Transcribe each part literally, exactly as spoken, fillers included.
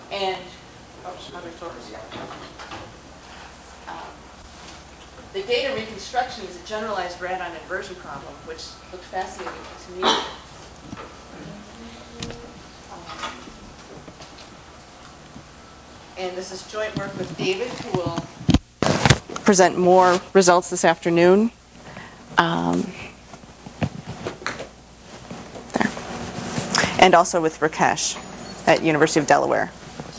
And, oops, how do I focus here? Um, the data reconstruction is a generalized radon inversion problem, which looked fascinating to me. And this is joint work with David, who will present more results this afternoon. Um, there. And also with Rakesh at University of Delaware.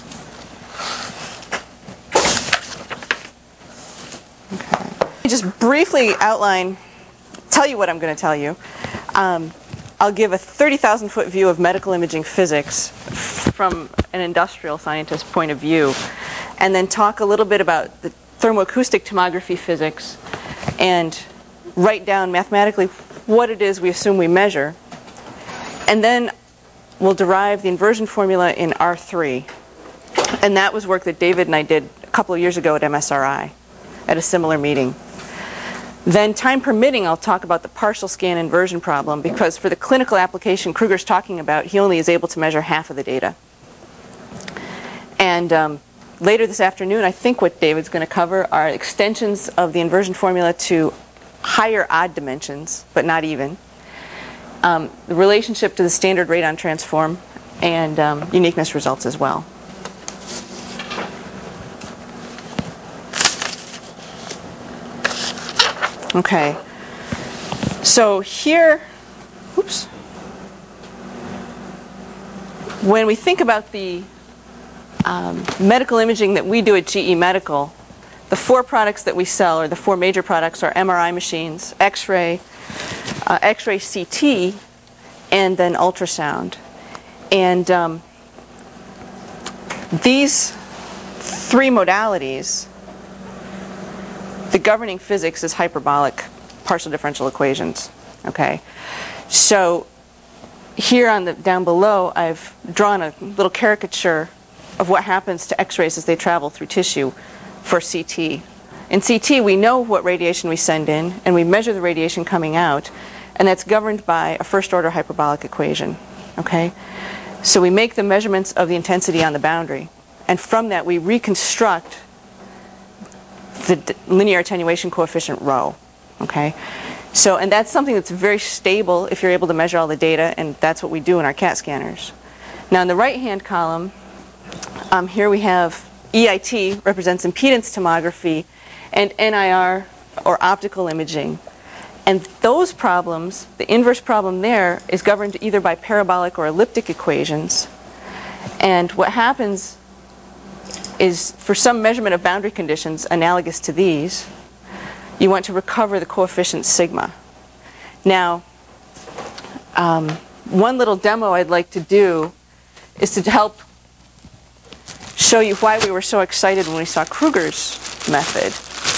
Okay. Just briefly outline, tell you what I'm going to tell you. Um, I'll give a thirty thousand foot view of medical imaging physics from an industrial scientist point of view, and then talk a little bit about the thermoacoustic tomography physics and write down mathematically what it is we assume we measure. And then we'll derive the inversion formula in R three. And that was work that David and I did a couple of years ago at M S R I at a similar meeting. Then, time permitting, I'll talk about the partial scan inversion problem, because for the clinical application Kruger's talking about, he only is able to measure half of the data. And um, later this afternoon, I think what David's going to cover are extensions of the inversion formula to higher odd dimensions, but not even. Um, the relationship to the standard radon transform, and um, uniqueness results as well. Okay, so here, oops. When we think about the um, medical imaging that we do at G E Medical, the four products that we sell, or the four major products, are M R I machines, X-ray, uh, X-ray C T, and then ultrasound. And um, these three modalities, the governing physics is hyperbolic partial differential equations. Okay, so here on the down below, I've drawn a little caricature of what happens to X-rays as they travel through tissue for C T. In C T, we know what radiation we send in, and we measure the radiation coming out, and that's governed by a first-order hyperbolic equation. Okay, so we make the measurements of the intensity on the boundary, and from that we reconstruct the linear attenuation coefficient rho. Okay, so and that's something that's very stable if you're able to measure all the data, and that's what we do in our CAT scanners. Now in the right-hand column, um, here we have E I T, represents impedance tomography, and N I R, or optical imaging. And those problems, the inverse problem there, is governed either by parabolic or elliptic equations. And what happens is, for some measurement of boundary conditions analogous to these, you want to recover the coefficient sigma. Now, um, one little demo I'd like to do is to help show you why we were so excited when we saw Kruger's method.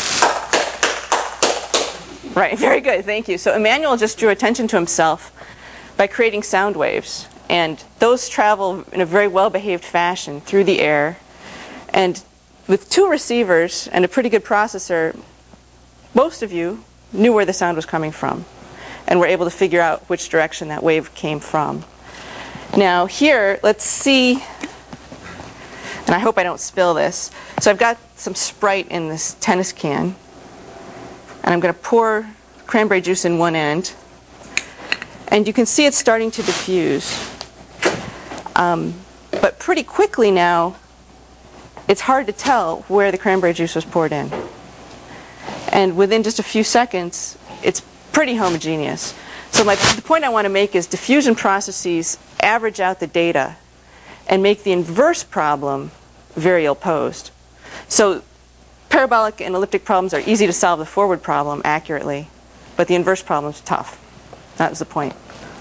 Right, very good, thank you. So Emmanuel just drew attention to himself by creating sound waves. And those travel in a very well-behaved fashion through the air. And with two receivers and a pretty good processor, most of you knew where the sound was coming from and were able to figure out which direction that wave came from. Now here, let's see, and I hope I don't spill this. So I've got some Sprite in this tennis can, and I'm going to pour cranberry juice in one end. And you can see it's starting to diffuse. Um, but pretty quickly now, it's hard to tell where the cranberry juice was poured in. And within just a few seconds, it's pretty homogeneous. So my, the point I want to make is diffusion processes average out the data and make the inverse problem very ill-posed. So parabolic and elliptic problems are easy to solve the forward problem accurately, but the inverse problem is tough. That was the point.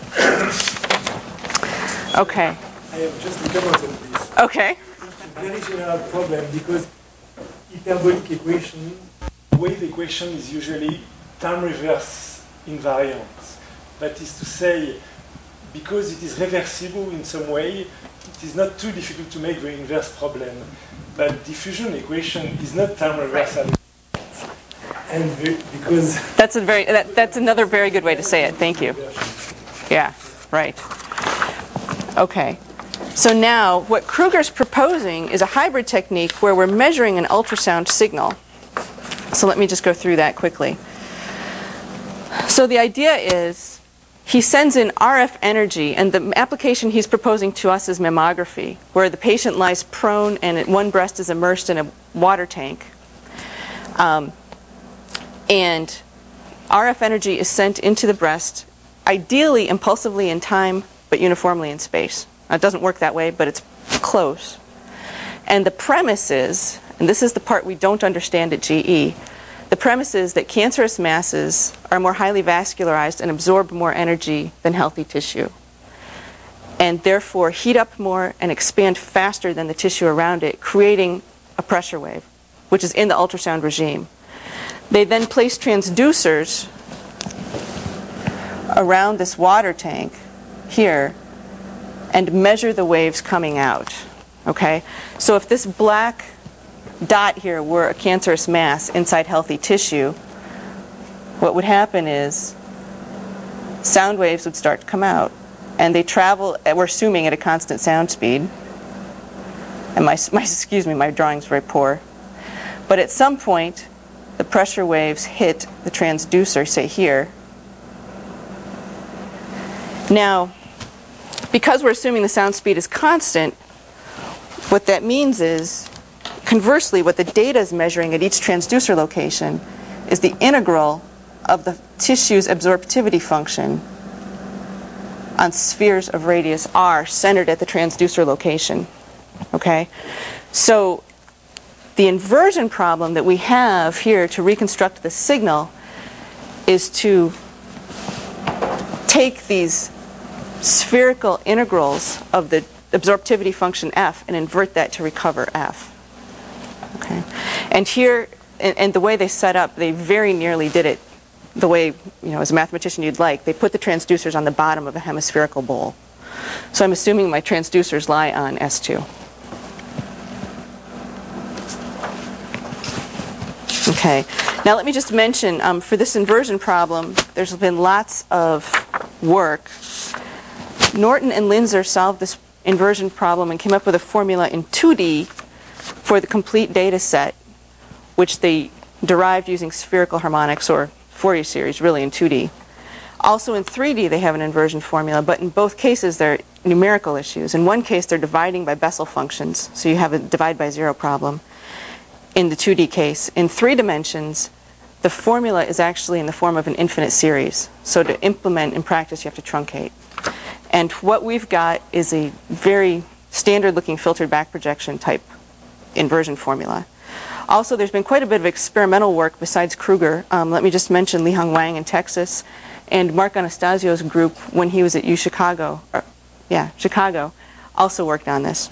Okay. I have just a comment on this. Okay. It's a very general problem because hyperbolic equation, the wave equation is usually time reverse invariant. That is to say, because it is reversible in some way, it is not too difficult to make the inverse problem. But diffusion equation is not time reversal. Right. And because that's a very that, that's another very good way to say it. Thank you. Yeah. Right. Okay. So now what Kruger's proposing is a hybrid technique where we're measuring an ultrasound signal. So let me just go through that quickly. So the idea is he sends in R F energy, and the application he's proposing to us is mammography, where the patient lies prone and one breast is immersed in a water tank. Um, and R F energy is sent into the breast, ideally impulsively in time, but uniformly in space. Now, it doesn't work that way, but it's close. And the premise is, and this is the part we don't understand at G E, the premise is that cancerous masses are more highly vascularized and absorb more energy than healthy tissue, and therefore heat up more and expand faster than the tissue around it, creating a pressure wave, which is in the ultrasound regime. They then place transducers around this water tank here and measure the waves coming out. Okay? So if this black dot here were a cancerous mass inside healthy tissue, what would happen is sound waves would start to come out, and they travel, we're assuming, at a constant sound speed. And my, my excuse me, my drawing's very poor. But at some point, the pressure waves hit the transducer, say here. Now, because we're assuming the sound speed is constant, what that means is, conversely, what the data is measuring at each transducer location is the integral of the tissue's absorptivity function on spheres of radius r centered at the transducer location. Okay? So the inversion problem that we have here to reconstruct the signal is to take these spherical integrals of the absorptivity function f and invert that to recover f. Okay. And here, and, and the way they set up, they very nearly did it the way, you know, as a mathematician you'd like. They put the transducers on the bottom of a hemispherical bowl. So I'm assuming my transducers lie on S two. Okay. Now let me just mention, um, for this inversion problem, there's been lots of work. Norton and Linzer solved this inversion problem and came up with a formula in two D for the complete data set, which they derived using spherical harmonics or Fourier series, really in two D. Also in three D they have an inversion formula, but in both cases they're numerical issues. In one case they're dividing by Bessel functions, so you have a divide by zero problem in the two D case. In three dimensions, the formula is actually in the form of an infinite series. So to implement in practice you have to truncate. And what we've got is a very standard looking filtered back projection type inversion formula. Also, there's been quite a bit of experimental work besides Kruger. Um, let me just mention Li-Hung Wang in Texas and Mark Anastasio's group when he was at U Chicago, or, yeah, Chicago, also worked on this.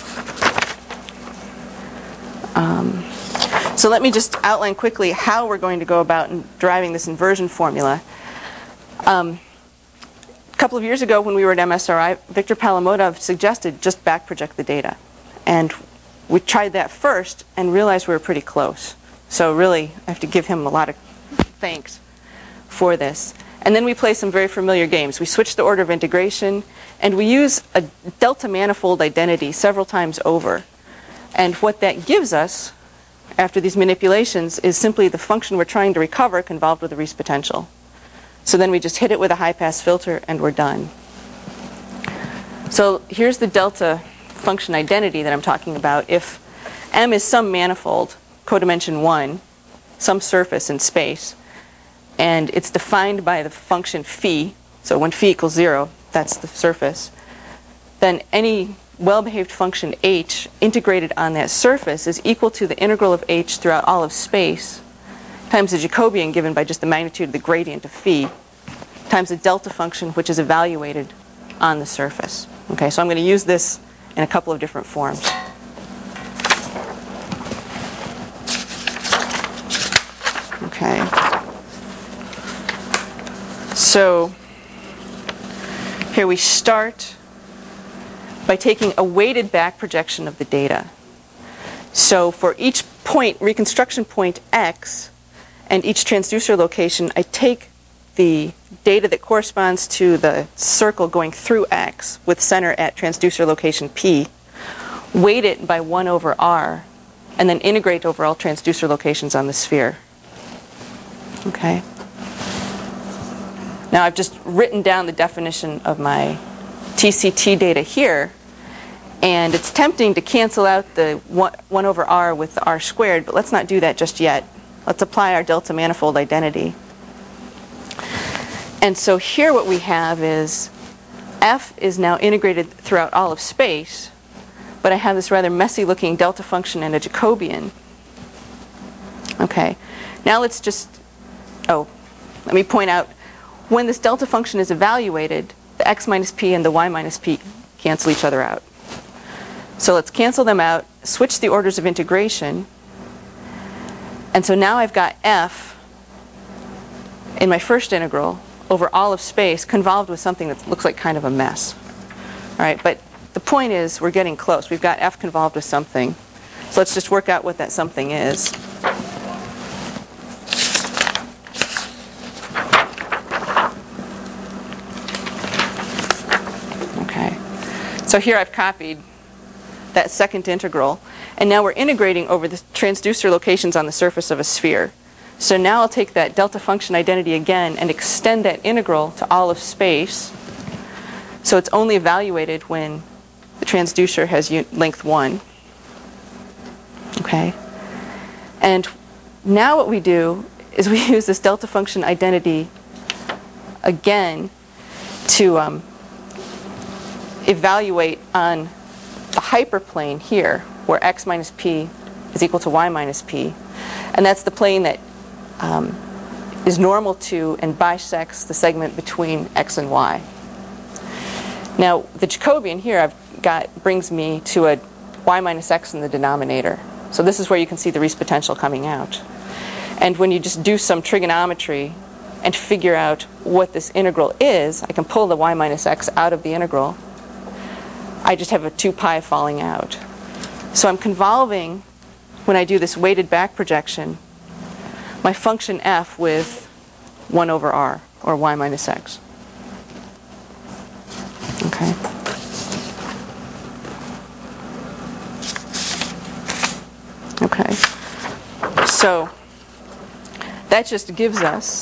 Um, so let me just outline quickly how we're going to go about in driving this inversion formula. Um, a couple of years ago when we were at M S R I, Victor Palamodov suggested just back project the data. And we tried that first and realized we were pretty close. So really, I have to give him a lot of thanks for this. And then we play some very familiar games. We switch the order of integration, and we use a delta manifold identity several times over. And what that gives us, after these manipulations, is simply the function we're trying to recover convolved with a Riesz potential. So then we just hit it with a high-pass filter, and we're done. So here's the delta function identity that I'm talking about. If M is some manifold, codimension one, some surface in space, and it's defined by the function phi, so when phi equals zero, that's the surface, then any well-behaved function h integrated on that surface is equal to the integral of h throughout all of space times the Jacobian given by just the magnitude of the gradient of phi times the delta function which is evaluated on the surface. Okay, so I'm going to use this in a couple of different forms. Okay. So here we start by taking a weighted back projection of the data. So for each point, reconstruction point x, and each transducer location, I take the data that corresponds to the circle going through X with center at transducer location P, weight it by one over R, and then integrate over all transducer locations on the sphere. Okay. Now I've just written down the definition of my T C T data here, and it's tempting to cancel out the one over R with the R squared, but let's not do that just yet. Let's apply our delta manifold identity. And so here what we have is F is now integrated throughout all of space, but I have this rather messy looking delta function and a Jacobian. Okay, now let's just, oh, let me point out, when this delta function is evaluated, the x minus p and the y minus p cancel each other out. So let's cancel them out, switch the orders of integration, and so now I've got F in my first integral over all of space convolved with something that looks like kind of a mess. All right, but the point is we're getting close. We've got F convolved with something. So let's just work out what that something is. Okay, so here I've copied that second integral, and now we're integrating over the transducer locations on the surface of a sphere. So now I'll take that delta function identity again and extend that integral to all of space. So it's only evaluated when the transducer has length one. Okay. And now what we do is we use this delta function identity again to um, evaluate on the hyperplane here, where x minus p is equal to y minus p. And that's the plane that um, is normal to and bisects the segment between x and y. Now, the Jacobian here I've got brings me to a y minus x in the denominator. So this is where you can see the Riesz potential coming out. And when you just do some trigonometry and figure out what this integral is, I can pull the y minus x out of the integral. I just have a two pi falling out. So I'm convolving, when I do this weighted back projection, my function f with one over r, or y minus x. Okay. Okay. So that just gives us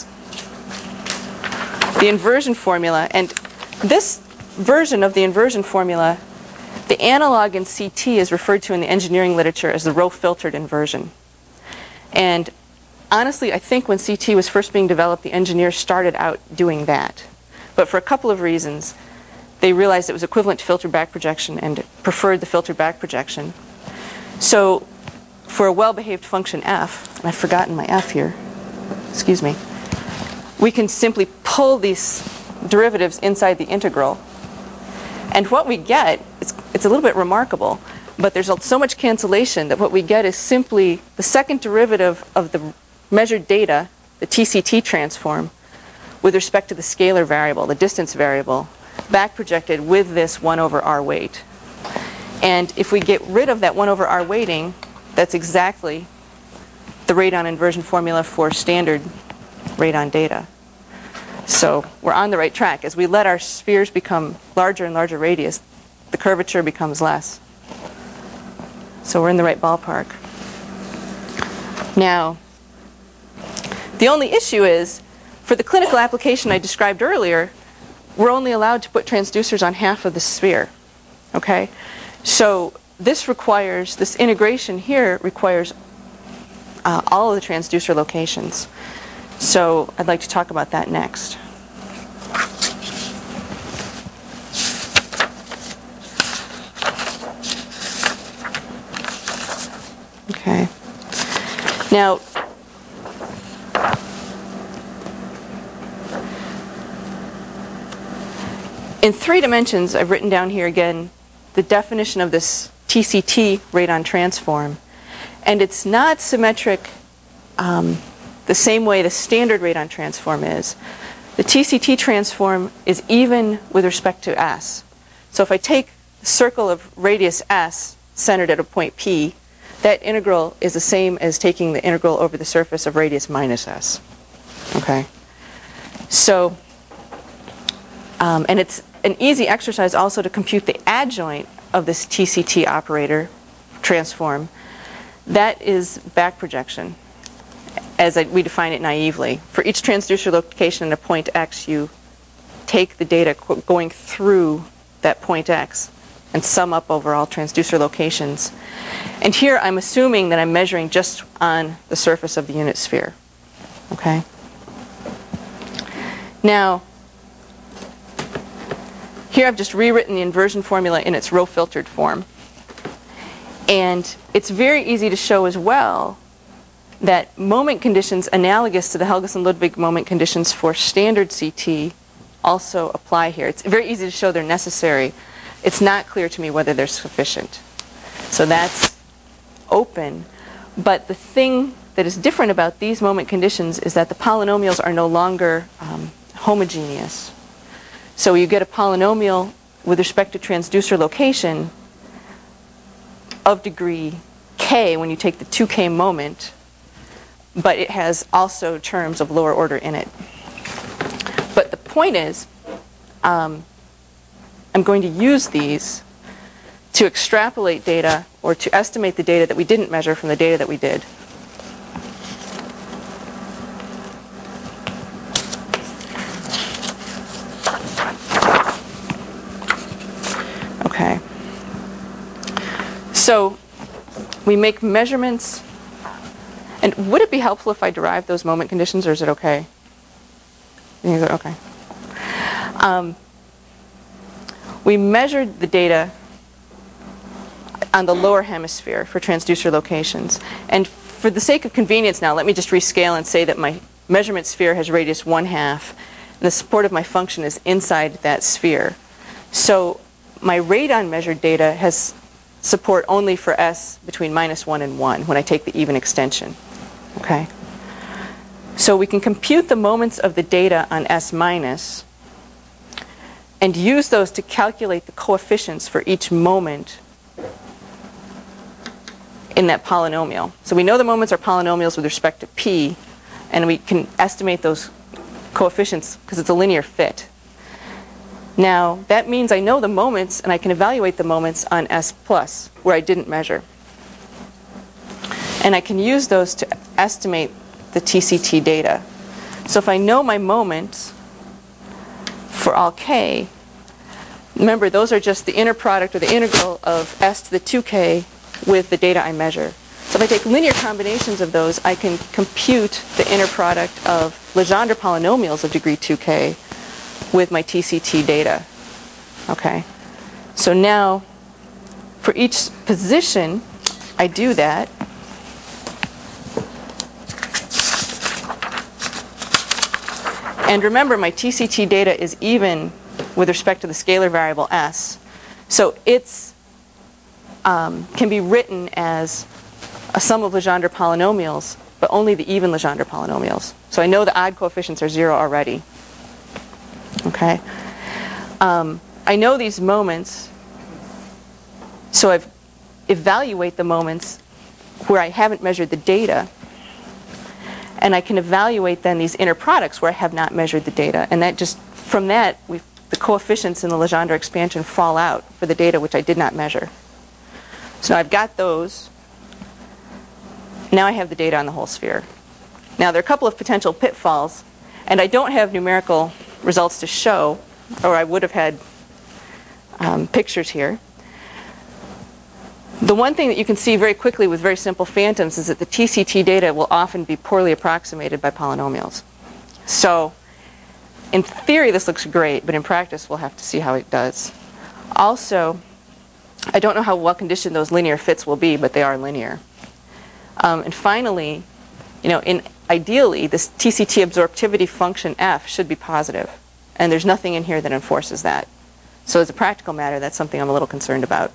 the inversion formula. And this version of the inversion formula, the analog in C T is referred to in the engineering literature as the row-filtered inversion. And honestly, I think when C T was first being developed, the engineers started out doing that. But for a couple of reasons, they realized it was equivalent to filtered back projection and preferred the filtered back projection. So for a well-behaved function f, and I've forgotten my f here, excuse me, we can simply pull these derivatives inside the integral. And what we get, it's, it's a little bit remarkable, but there's so much cancellation that what we get is simply the second derivative of the measured data, the T C T transform, with respect to the scalar variable, the distance variable, back projected with this one over r weight. And if we get rid of that one over r weighting, that's exactly the radon inversion formula for standard radon data. So we're on the right track. As we let our spheres become larger and larger radius, the curvature becomes less. So we're in the right ballpark. Now, the only issue is, for the clinical application I described earlier, we're only allowed to put transducers on half of the sphere. Okay? So this requires, this integration here requires uh, all of the transducer locations. So I'd like to talk about that next. Okay. Now, in three dimensions, I've written down here again the definition of this T C T radon transform. And it's not symmetric um, the same way the standard radon transform is. The T C T transform is even with respect to S. So if I take the circle of radius S centered at a point P, that integral is the same as taking the integral over the surface of radius minus S. Okay. So, um, and it's an easy exercise also to compute the adjoint of this T C T operator transform. That is back projection, as I, we define it naively. For each transducer location in a point X, you take the data qu going through that point X and sum up over all transducer locations. And here I'm assuming that I'm measuring just on the surface of the unit sphere. Okay? Now, here I've just rewritten the inversion formula in its row-filtered form. And it's very easy to show as well that moment conditions analogous to the Helgeson-Ludwig moment conditions for standard C T also apply here. It's very easy to show they're necessary. It's not clear to me whether they're sufficient. So that's open. But the thing that is different about these moment conditions is that the polynomials are no longer um, homogeneous. So you get a polynomial with respect to transducer location of degree k when you take the two k moment, but it has also terms of lower order in it. But the point is, um, I'm going to use these to extrapolate data or to estimate the data that we didn't measure from the data that we did. Okay. So we make measurements. And would it be helpful if I derived those moment conditions, or is it okay? Okay. Um, we measured the data on the lower hemisphere for transducer locations. And for the sake of convenience now, let me just rescale and say that my measurement sphere has radius one half, and the support of my function is inside that sphere. So my radon measured data has support only for S between minus one and one when I take the even extension. Okay? So we can compute the moments of the data on S minus and use those to calculate the coefficients for each moment in that polynomial. So we know the moments are polynomials with respect to P, and we can estimate those coefficients because it's a linear fit. Now, that means I know the moments, and I can evaluate the moments on S plus, where I didn't measure. And I can use those to estimate the T C T data. So if I know my moments for all k, remember, those are just the inner product or the integral of S to the two k with the data I measure. So if I take linear combinations of those, I can compute the inner product of Legendre polynomials of degree two k with my T C T data. Okay? So now, for each position, I do that. And remember, my T C T data is even with respect to the scalar variable S. So it's um, can be written as a sum of Legendre polynomials, but only the even Legendre polynomials. So I know the odd coefficients are zero already. Okay. Um, I know these moments, so I evaluate the moments where I haven't measured the data, and I can evaluate then these inner products where I have not measured the data, and that just from that we've, the coefficients in the Legendre expansion fall out for the data which I did not measure. So now I've got those. Now I have the data on the whole sphere. Now there are a couple of potential pitfalls, and I don't have numerical results to show, or I would have had um, pictures here. The one thing that you can see very quickly with very simple phantoms is that the T C T data will often be poorly approximated by polynomials. So in theory this looks great, but in practice we'll have to see how it does. Also, I don't know how well conditioned those linear fits will be, but they are linear. Um, and finally, you know, in ideally this T C T absorptivity function F should be positive, and there's nothing in here that enforces that. So as a practical matter, that's something I'm a little concerned about.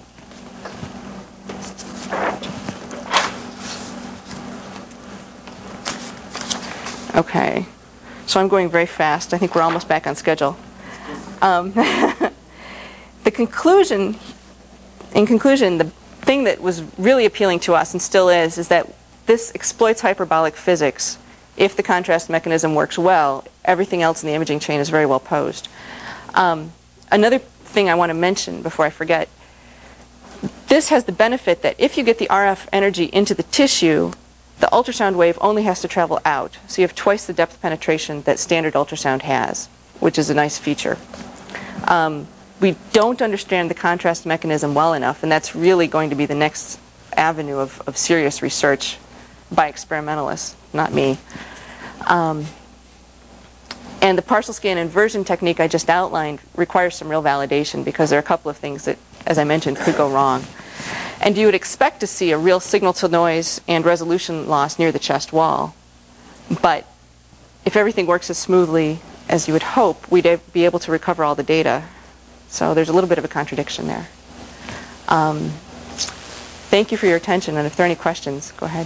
Okay, so I'm going very fast. I think we're almost back on schedule. Um, the conclusion, in conclusion, the thing that was really appealing to us and still is, is that this exploits hyperbolic physics if the contrast mechanism works well, everything else in the imaging chain is very well posed. Um, another thing I want to mention before I forget, this has the benefit that if you get the R F energy into the tissue, the ultrasound wave only has to travel out. So you have twice the depth penetration that standard ultrasound has, which is a nice feature. Um, we don't understand the contrast mechanism well enough, and that's really going to be the next avenue of, of serious research by experimentalists, not me. Um, and the partial scan inversion technique I just outlined requires some real validation because there are a couple of things that, as I mentioned, could go wrong. And you would expect to see a real signal-to-noise and resolution loss near the chest wall. But if everything works as smoothly as you would hope, we'd be able to recover all the data. So there's a little bit of a contradiction there. Um, thank you for your attention, and if there are any questions, go ahead.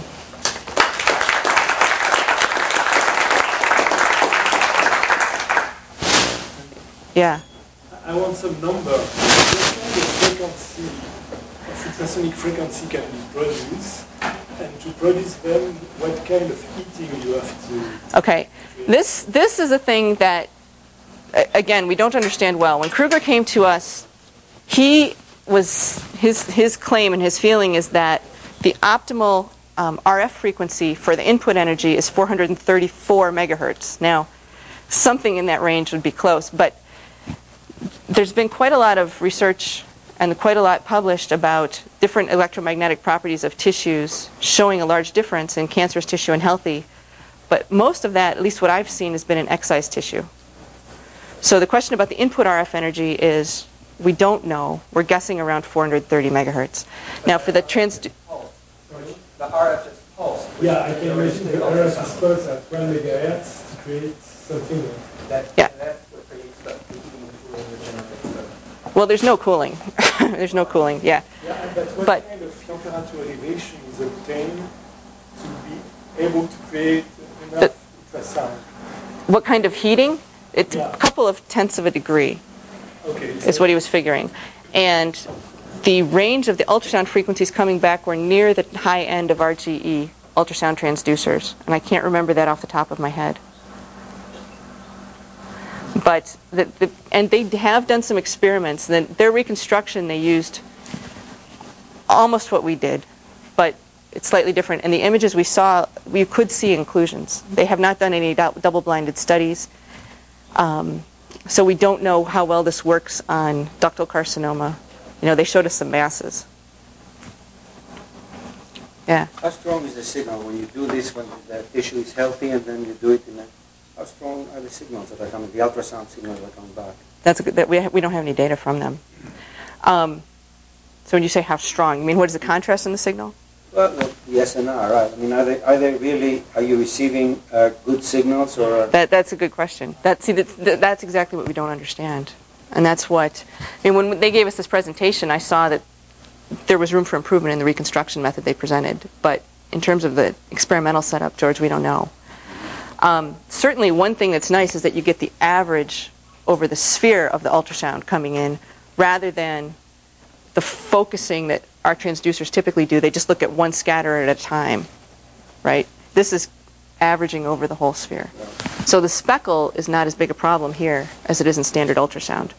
Yeah. I want some number. What kind of frequency, ultrasonic frequency can be produced? And to produce them, what kind of heating you have to... Okay. This, this is a thing that, again, we don't understand well. When Kruger came to us, he was, his, his claim and his feeling is that the optimal um, R F frequency for the input energy is four hundred thirty-four megahertz. Now, something in that range would be close, but there's been quite a lot of research and quite a lot published about different electromagnetic properties of tissues showing a large difference in cancerous tissue and healthy. But most of that, at least what I've seen, has been in excised tissue. So the question about the input R F energy is, we don't know. We're guessing around four hundred thirty megahertz. Now for the trans... The R F is pulse. Yeah, I can imagine the R F is pulse at one megahertz to create something like that. Yeah. That's what creates the heating and cooling regenerative stuff. Well, there's no cooling. There's no cooling, yeah. Yeah, but what But- kind of temperature elevation is obtained to be able to create enough ultrasound? What kind of heating? It's Yeah. a couple of tenths of a degree Okay, is so what he was figuring. And the range of the ultrasound frequencies coming back were near the high end of R G E ultrasound transducers. And I can't remember that off the top of my head. But the, the, and they have done some experiments. Then their reconstruction, they used almost what we did, but it's slightly different. And the images we saw, we could see inclusions. They have not done any dou- double-blinded studies, um, so we don't know how well this works on ductal carcinoma. You know, they showed us some masses. Yeah. How strong is the signal when you do this when the tissue is healthy and then you do it in a... How strong are the signals that are coming, the ultrasound signals that are coming back? That's a good, that we, ha- we don't have any data from them. Um, so when you say how strong, you mean what is the contrast in the signal? Well, well the S N R, right. I mean, are they, are they really, are you receiving uh, good signals or... That, that's a good question. That, see, that's, that's exactly what we don't understand. And that's what, I mean, when they gave us this presentation, I saw that there was room for improvement in the reconstruction method they presented. But in terms of the experimental setup, George, we don't know. Um, certainly one thing that's nice is that you get the average over the sphere of the ultrasound coming in rather than the focusing that our transducers typically do. They just look at one scatter at a time, right? This is averaging over the whole sphere. So the speckle is not as big a problem here as it is in standard ultrasound.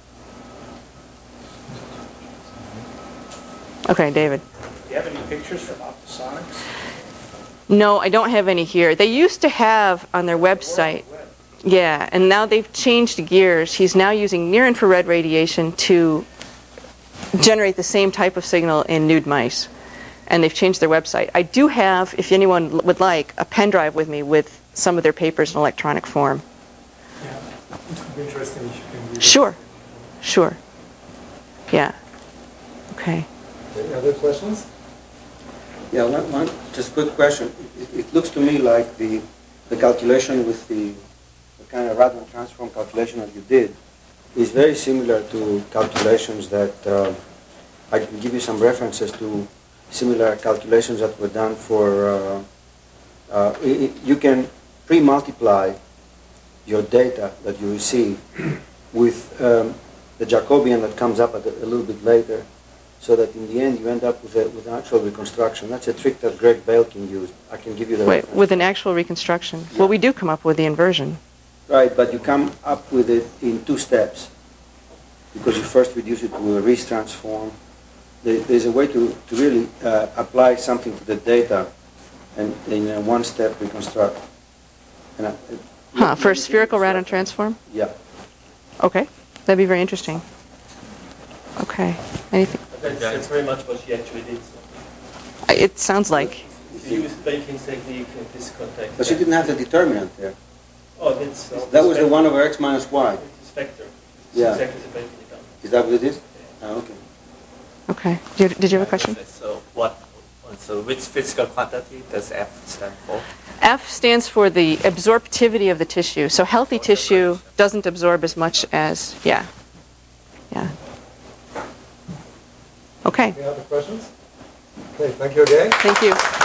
Okay, David. Do you have any pictures from Optisonics? No, I don't have any here. They used to have on their website. Yeah, and now they've changed gears. He's now using near-infrared radiation to generate the same type of signal in nude mice. And they've changed their website. I do have, if anyone would like, a pen drive with me with some of their papers in electronic form. yeah, it would be interesting if you can do Sure, sure. Yeah. Okay. that. Any other questions? Yeah, one, one just quick question. It, it looks to me like the, the calculation with the, the kind of Radan transform calculation that you did is very similar to calculations that uh, I can give you some references to similar calculations that were done for, uh, uh, it, you can pre-multiply your data that you receive with um, the Jacobian that comes up at a, a little bit later. so that in the end you end up with, a, with an actual reconstruction. That's a trick that Greg Belkin used. I can give you the Wait, reference. with an actual reconstruction. Yeah. Well, we do come up with the inversion. Right, but you come up with it in two steps, because you first reduce it to a Riesz transform. There, there's a way to, to really uh, apply something to the data and in a one-step reconstruct. And I, it, Huh, for a spherical Radon transform? Yeah. Okay, that'd be very interesting. Okay, anything? That's, that's very much what she actually did. So. It sounds like. She used Belkin's technique in this context. But she didn't have the determinant there. Oh, that's... Uh, That was the one over x minus y. It's vector. It's Yeah. exactly the Belkin done. Is that what it is? Yeah. Ah, okay. Okay. Did you, did you have a question? So what? So which physical quantity does F stand for? F stands for the absorptivity of the tissue. So healthy tissue doesn't absorb as much as, yeah. Yeah. Okay. Any other questions? Okay, thank you again. Thank you.